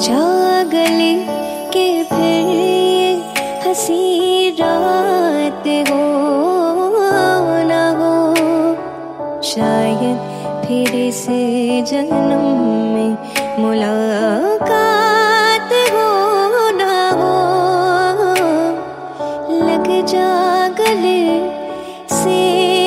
जागले के फिर ये हंसी रात हो ना हो, शायद फिर इस जन्म में मुलाकात हो ना हो। लग जा गले से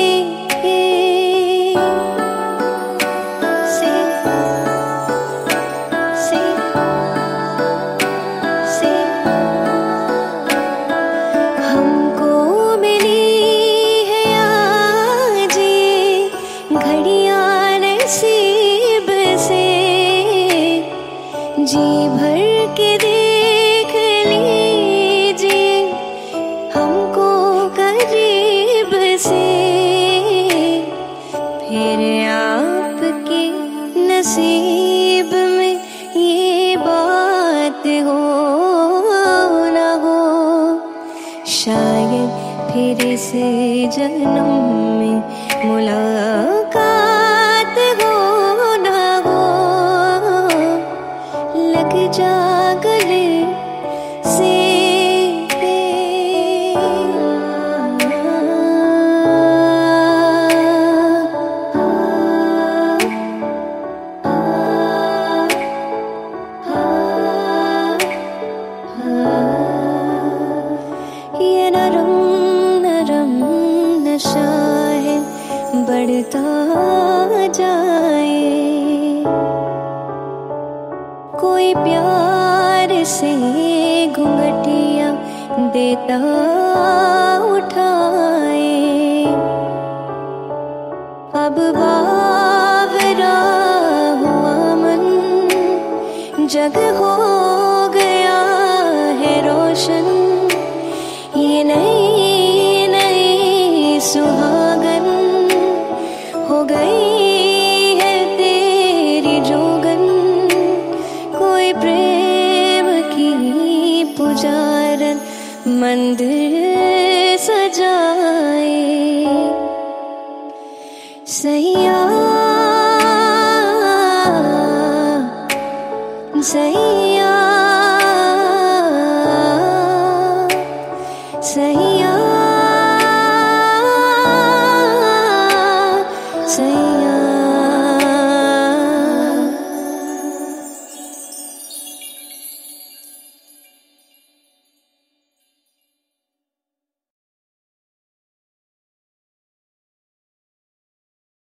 हमको मिली है आज ये घड़ियां नसीब से, जी भर के देख लीजिए हमको करीब से। फिर आपके नसीब में ये बात हो ना हो, शायद फिर इस जन्म में मुलाकात हो ना हो। लग जा गले से ये नरम नरम नशा है बढ़ता जाए, कोई प्यार से घूंघटिया देता उठाए। अब बावरा हुआ मन जग हो गया है रोशन, ये नई नई सुहागन हो गई है तेरी जोगन। कोई प्रेम की पुजारन मंदिर सजाए। सैया सैया सैया।